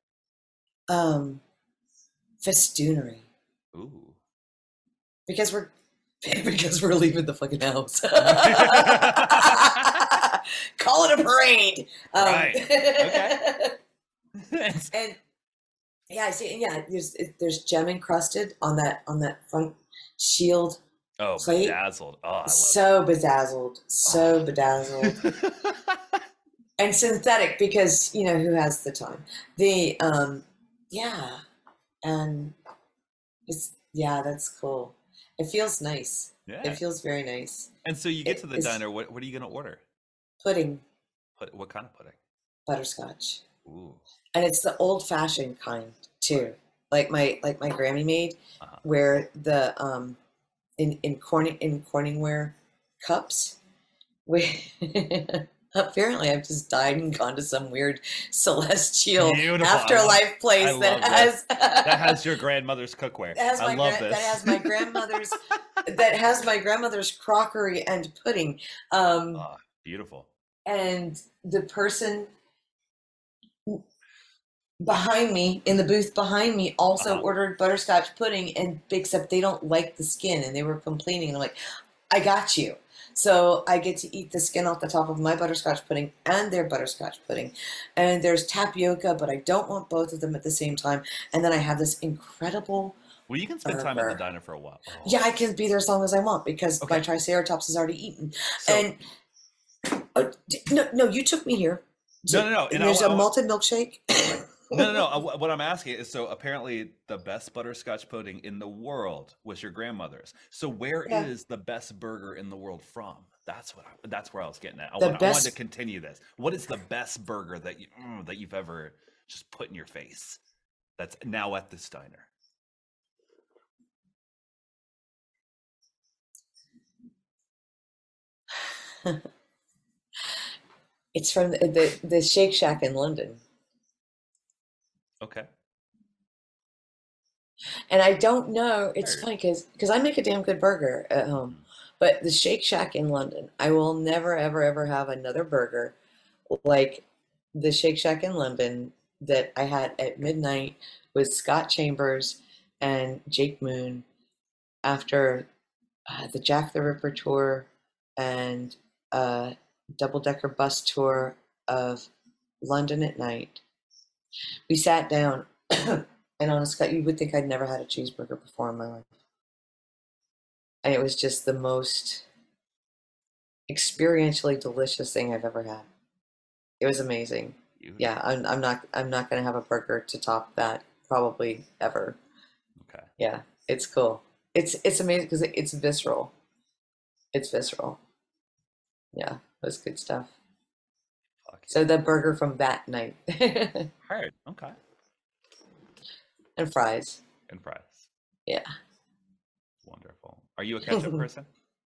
Festoonery. Ooh. Because we're leaving the fucking house. Call it a parade. Right. Okay. And yeah, I see. Yeah, there's gem encrusted on that front shield. Oh, plate. Bedazzled. Oh, I love so bedazzled. So bedazzled. And synthetic, because who has the time? And that's cool. It feels nice. Yeah. It feels very nice. And so you get to the diner. What are you going to order? Pudding. What kind of pudding? Butterscotch. Ooh. And it's the old-fashioned kind too, like my Grammy made, where the in Corningware cups. Apparently, I've just died and gone to some weird celestial afterlife place that has your grandmother's cookware. I love this. That has my grandmother's crockery and pudding. Beautiful. And the person behind me, in the booth behind me, also ordered butterscotch pudding, and except they don't like the skin, and they were complaining, and I'm like, I got you. So I get to eat the skin off the top of my butterscotch pudding and their butterscotch pudding. And there's tapioca, but I don't want both of them at the same time. And then I have this incredible Well, you can spend time at the diner for a while. Oh. Yeah, I can be there as long as I want because my Triceratops is already eaten. So, and no, you took me here. No. And there's a malted milkshake. No. What I'm asking is, so apparently the best butterscotch pudding in the world was your grandmother's. So where is the best burger in the world from? That's where I was getting at. I wanted to continue this. What is the best burger that you've ever just put in your face that's now at this diner? It's from the Shake Shack in London. Okay. And I don't know, it's funny because I make a damn good burger at home, but the Shake Shack in London, I will never, ever, ever have another burger like the Shake Shack in London that I had at midnight with Scott Chambers and Jake Moon after the Jack the Ripper tour and double-decker bus tour of London at night. We sat down, and honestly, you would think I'd never had a cheeseburger before in my life. And it was just the most experientially delicious thing I've ever had. It was amazing. Yeah, I'm not going to have a burger to top that probably ever. Okay. Yeah, it's cool. It's amazing because it's visceral. It's visceral. Yeah, it was good stuff. So the burger from that night. Heard. Okay. And fries. Yeah. Wonderful. Are you a ketchup person?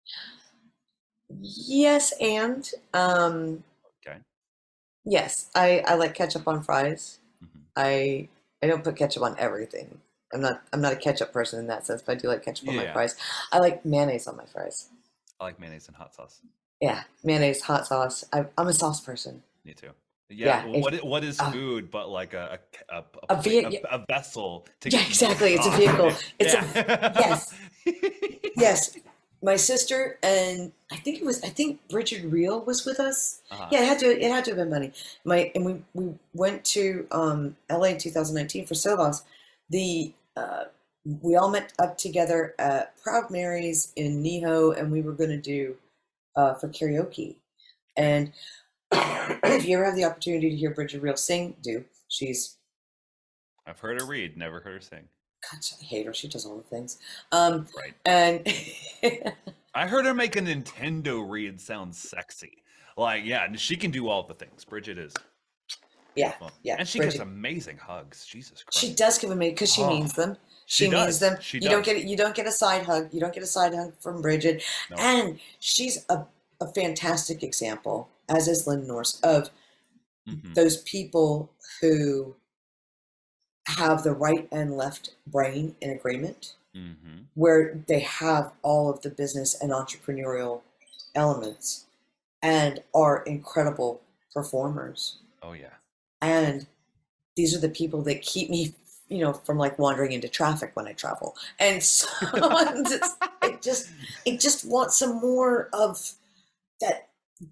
Yes, and okay. Yes, I like ketchup on fries. I don't put ketchup on everything. I'm not a ketchup person in that sense, but I do like ketchup on my fries. I like mayonnaise on my fries. I like mayonnaise and hot sauce. Yeah, mayonnaise, hot sauce. I'm a sauce person. Me too. Yeah. What is food but like a vessel to get exactly. It's a vehicle. It's yes. Yes. My sister and I think Bridget Reel was with us. Yeah, it had to have been Bunny. And we went to LA in 2019 for Sovos. We all met up together at Proud Mary's in NeHo, and we were going to do for karaoke. And if you ever have the opportunity to hear Bridget Reel sing, do. I've heard her read, never heard her sing. God, I hate her. She does all the things. Right. And I heard her make a Nintendo read sound sexy. Like, yeah, she can do all the things. Bridget is. Yeah. And she gives amazing hugs. Jesus Christ. She does give them because she means them. She means them. You don't get a side hug. You don't get a side hug from Bridget. No. And she's a fantastic example, as is Lynn Norse, of those people who have the right and left brain in agreement, where they have all of the business and entrepreneurial elements and are incredible performers. Oh, yeah. And these are the people that keep me, from like wandering into traffic when I travel. And so I just want some more of that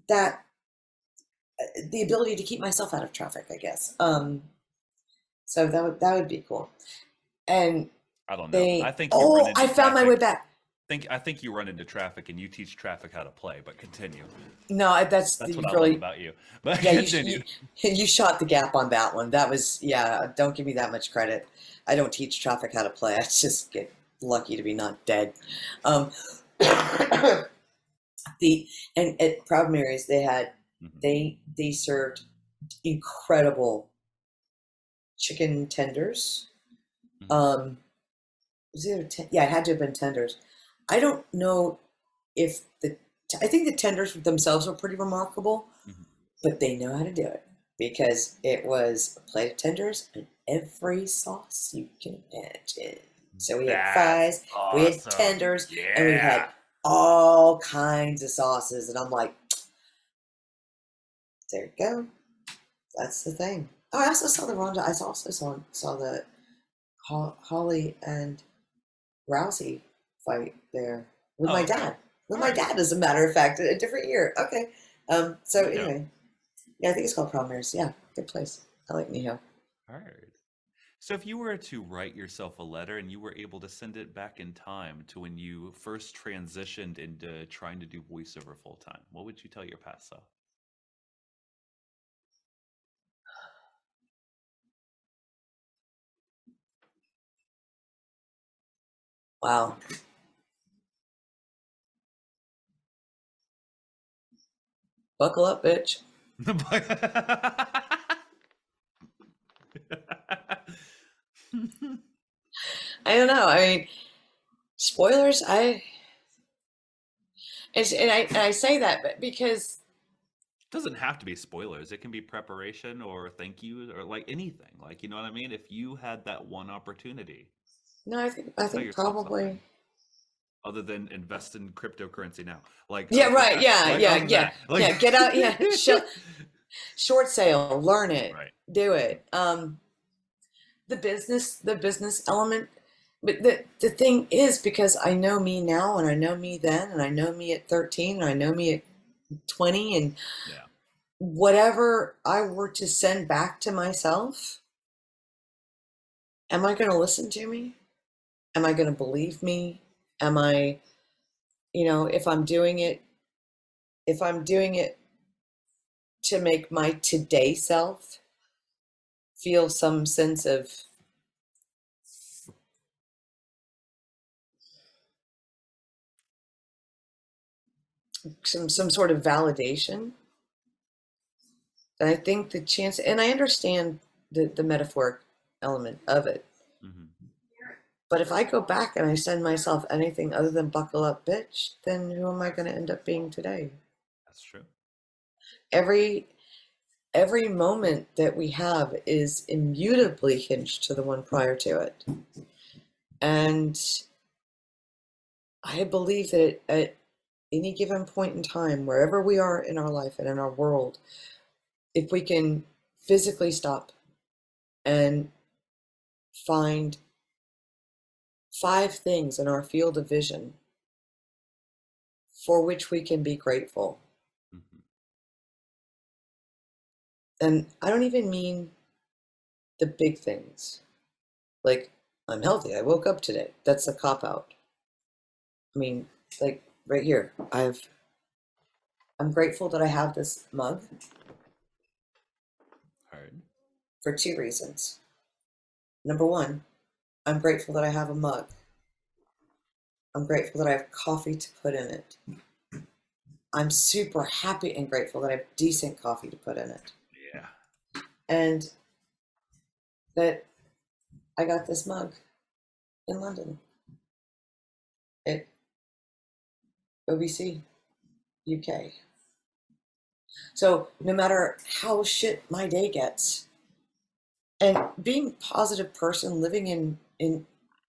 the ability to keep myself out of traffic, I guess. So that would be cool. And I don't know. I think I found my way back. I think you run into traffic and you teach traffic how to play, but continue. No, that's what I love about you. But yeah, continue. You shot the gap on that one. That was don't give me that much credit. I don't teach traffic how to play. I just get lucky to be not dead. And at Proud Mary's they had they served incredible chicken tenders. Was it it had to have been tenders. I don't know if I think the tenders themselves were pretty remarkable, but they know how to do it because it was a plate of tenders and every sauce you can imagine. So we had fries, we had tenders, and we had all kinds of sauces. And I'm like, there you go. That's the thing. Oh, I also saw the Ronda. I also saw the Holly and Rousey fight there with my dad. With my dad, as a matter of fact, a different year. Okay. So anyway, yeah, I think it's called Prom Mirrors. Yeah, good place. I like Miho. Heard. So if you were to write yourself a letter and you were able to send it back in time to when you first transitioned into trying to do voiceover full time, what would you tell your past self? Wow. Buckle up, bitch. I don't know. I mean, spoilers. And I say that because it doesn't have to be spoilers. It can be preparation or thank you or like anything. Like, you know what I mean? If you had that one opportunity. No, I think probably. Other than invest in cryptocurrency now, like right, like, yeah, get out, short sale, learn it, do it. The business element, but the thing is, because I know me now, and I know me then, and I know me at 13, and I know me at 20, and whatever I were to send back to myself, am I going to listen to me? Am I going to believe me? Am I, if I'm doing it to make my today self feel some sense of some sort of validation, then I think the chance, and I understand the metaphoric element of it. Mm-hmm. But if I go back and I send myself anything other than buckle up, bitch, then who am I going to end up being today? That's true. Every moment that we have is immutably hinged to the one prior to it. And I believe that at any given point in time, wherever we are in our life and in our world, if we can physically stop and find 5 things in our field of vision for which we can be grateful. Mm-hmm. And I don't even mean the big things. Like, I'm healthy, I woke up today. That's a cop-out. I mean, like, right here, I'm grateful that I have this mug. Hard. For 2 reasons. Number 1, I'm grateful that I have a mug. I'm grateful that I have coffee to put in it. I'm super happy and grateful that I have decent coffee to put in it. Yeah. And that I got this mug in London at OBC, UK. So no matter how shit my day gets, and being a positive person, living in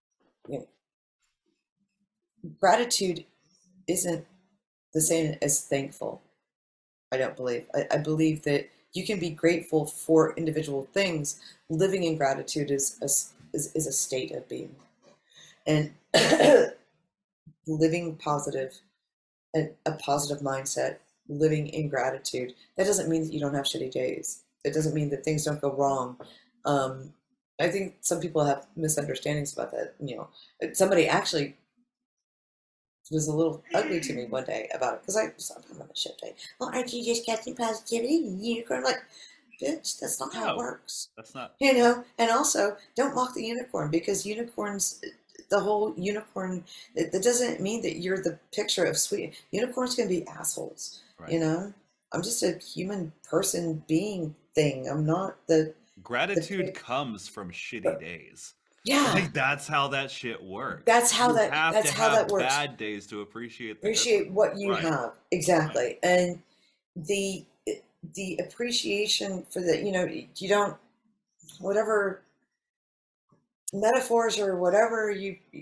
gratitude isn't the same as thankful. I don't believe. I believe that you can be grateful for individual things. Living in gratitude is a state of being, and living positive, and a positive mindset, living in gratitude. That doesn't mean that you don't have shitty days. It doesn't mean that things don't go wrong. I think some people have misunderstandings about that. Somebody actually was a little ugly to me one day about it, because I was on a shit day. Well, aren't you just catching positivity and unicorn? I'm like, bitch, that's not how it works. That's not. And also, don't mock the unicorn, because unicorns, the whole unicorn, that doesn't mean that you're the picture of sweet. Unicorns can be assholes, right. I'm just a human person being thing. I'm not the... Gratitude comes from shitty days. Yeah, like that's how that shit works. That's how that works. Bad days to appreciate what you have, exactly, right. And the appreciation for the you don't, whatever metaphors or whatever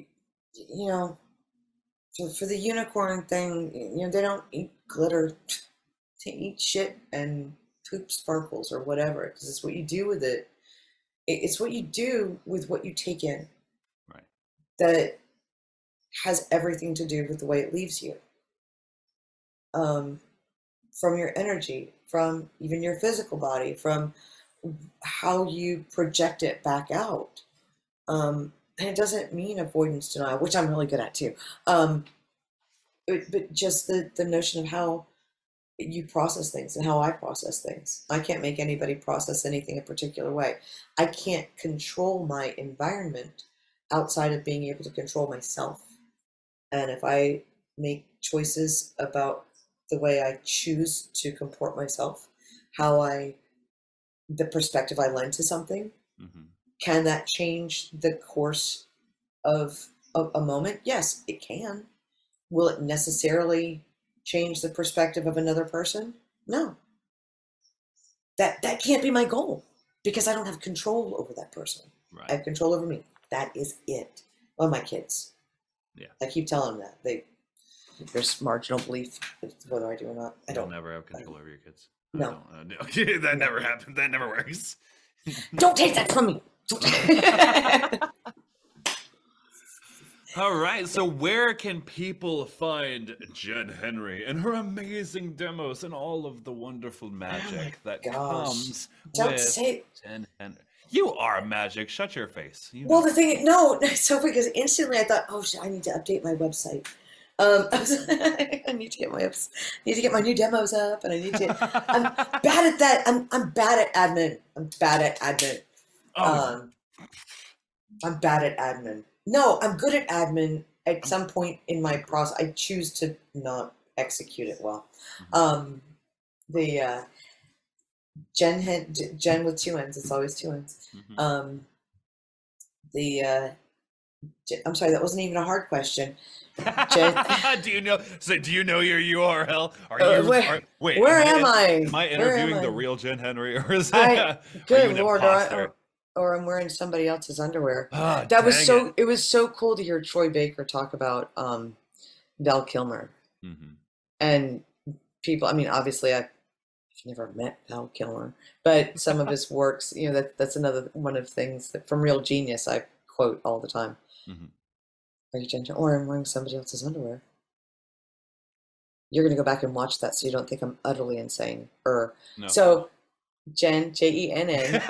for the unicorn thing, they don't eat glitter, they eat shit and poop sparkles or whatever, because it's what you do with it. It's what you do with what you take in. Right. That has everything to do with the way it leaves you. From your energy, from even your physical body, from how you project it back out. And it doesn't mean avoidance denial, which I'm really good at too. But just the notion of how you process things and how I process things. I can't make anybody process anything a particular way. I can't control my environment outside of being able to control myself. And if I make choices about the way I choose to comport myself, the perspective I lend to something, can that change the course of a moment? Yes, it can. Will it necessarily change the perspective of another person? No. That can't be my goal, because I don't have control over that person. Right. I have control over me. That is it. Well, my kids. Yeah. I keep telling them that. There's marginal belief whether I do or not. I don't. You'll never have control over your kids. No. That never happened. That never works. Don't take that from me. All right, so where can people find Jen Henry and her amazing demos and all of the wonderful magic that comes with Jen Henry? You are magic. Shut your face. Well, the thing, no, so because instantly I thought, oh shit, I need to update my website. I need to get my new demos up, and I need to. I'm bad at that. I'm bad at admin. I'm bad at admin. I'm bad at admin. No, I'm good at admin. At some point in my process, I choose to not execute it well. The Jen with two N's. It's always two N's. I'm sorry, that wasn't even a hard question. Do you know your URL? Where am I? Am I interviewing the real Jen Henry, or is it? Good Lord, or I'm wearing somebody else's underwear. It was so cool to hear Troy Baker talk about Val Kilmer. And people, I mean, obviously I've never met Val Kilmer, but some of his works, that's another one of the things that from Real Genius I quote all the time. Are you gentle? Or I'm wearing somebody else's underwear. You're going to go back and watch that so you don't think I'm utterly insane. No. So, Jen, Jenn,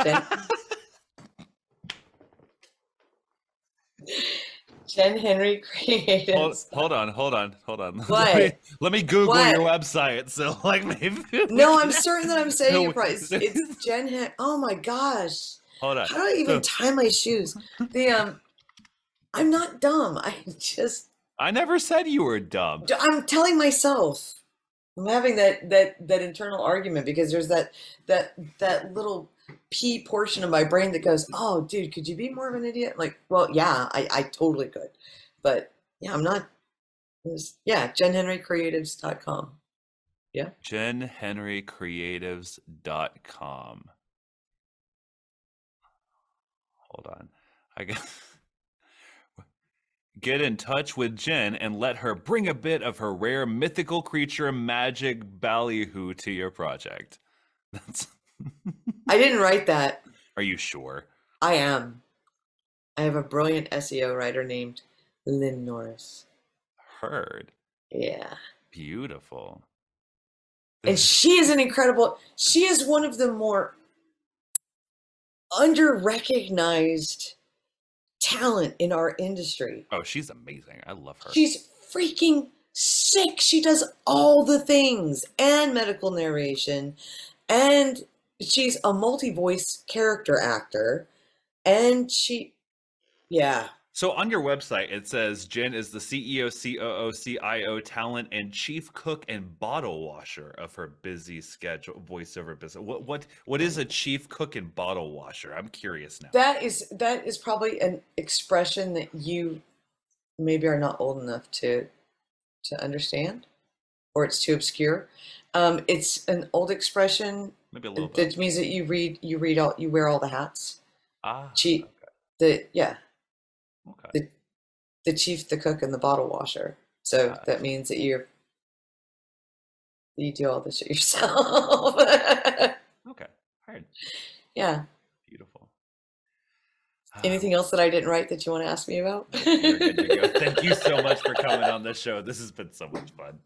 Jen Henry Creatives. Hold on. What? Let me Google your website. So, maybe. No, I'm certain that I'm saying it right. It's Jen. Oh my gosh. Hold on. How do I even tie my shoes? I'm not dumb. I never said you were dumb. I'm telling myself. I'm having that internal argument because there's that little P portion of my brain that goes, oh, dude, could you be more of an idiot? Like, well, yeah, I totally could. But yeah, I'm not. Yeah, JenHenryCreatives.com. Yeah. JenHenryCreatives.com. Hold on. Get in touch with Jen and let her bring a bit of her rare mythical creature magic ballyhoo to your project. I didn't write that. Are you sure? I am. I have a brilliant SEO writer named Lynn Norris. Heard. Yeah. Beautiful. And she is one of the more under-recognized talent in our industry. Oh, she's amazing. I love her. She's freaking sick. She does all the things and medical narration, and she's a multi-voice character actor, and So on your website, it says Jen is the CEO, COO, CIO, talent, and chief cook and bottle washer of her busy schedule voiceover business. What is a chief cook and bottle washer? I'm curious now. That is probably an expression that you maybe are not old enough to understand, or it's too obscure. It's an old expression. Maybe a little bit. That means that you wear all the hats. Okay. Okay. The chief, the cook, and the bottle washer. So that means that you do all this shit yourself. Yeah. Beautiful. Anything else that I didn't write that you want to ask me about? You're good to go. Thank you so much for coming on the show. This has been so much fun.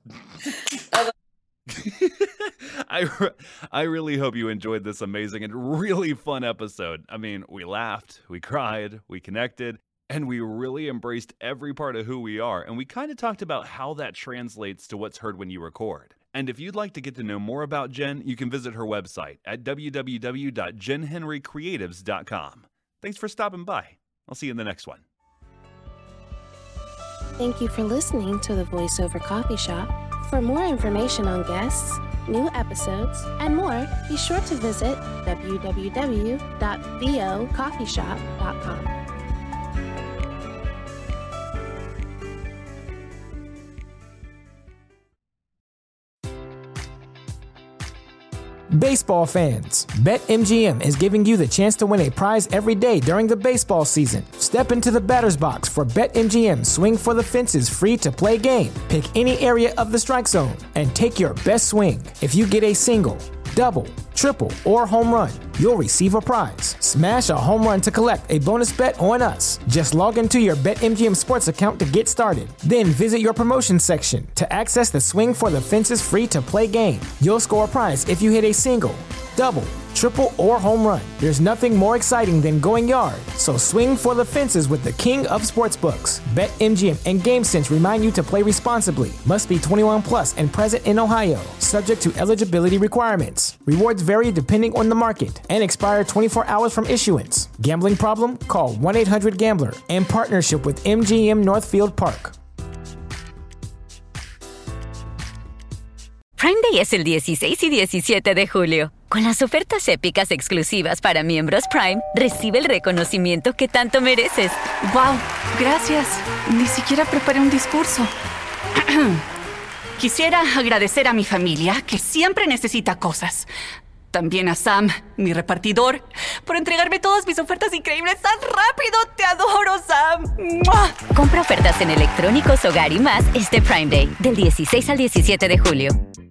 I really hope you enjoyed this amazing and really fun episode. I mean, we laughed, we cried, we connected, and we really embraced every part of who we are. And we kind of talked about how that translates to what's heard when you record. And if you'd like to get to know more about Jen, you can visit her website at www.jenhenrycreatives.com. Thanks for stopping by. I'll see you in the next one. Thank you for listening to the VoiceOver Coffee Shop. For more information on guests, new episodes, and more, be sure to visit www.vocoffeeshop.com. Baseball fans, BetMGM is giving you the chance to win a prize every day during the baseball season. Step into the batter's box for BetMGM Swing for the Fences free-to-play game. Pick any area of the strike zone and take your best swing. If you get a single, double, triple, or home run, you'll receive a prize. Smash a home run to collect a bonus bet on us. Just log into your BetMGM Sports account to get started. Then visit your promotion section to access the Swing for the Fences free-to-play game. You'll score a prize if you hit a single, double, triple, or home run. There's nothing more exciting than going yard, so swing for the fences with the king of sportsbooks. BetMGM and GameSense remind you to play responsibly. Must be 21 plus and present in Ohio, subject to eligibility requirements. Rewards vary depending on the market and expire 24 hours from issuance. Gambling problem? Call 1-800-GAMBLER. In partnership with MGM Northfield Park. Prime Day es el 16 y 17 de julio. Con las ofertas épicas exclusivas para miembros Prime, recibe el reconocimiento que tanto mereces. ¡Wow! Gracias. Ni siquiera preparé un discurso. Quisiera agradecer a mi familia, que siempre necesita cosas. También a Sam, mi repartidor, por entregarme todas mis ofertas increíbles tan rápido. ¡Te adoro, Sam! ¡Mua! Compra ofertas en electrónicos, hogar y más este Prime Day, del 16 al 17 de julio.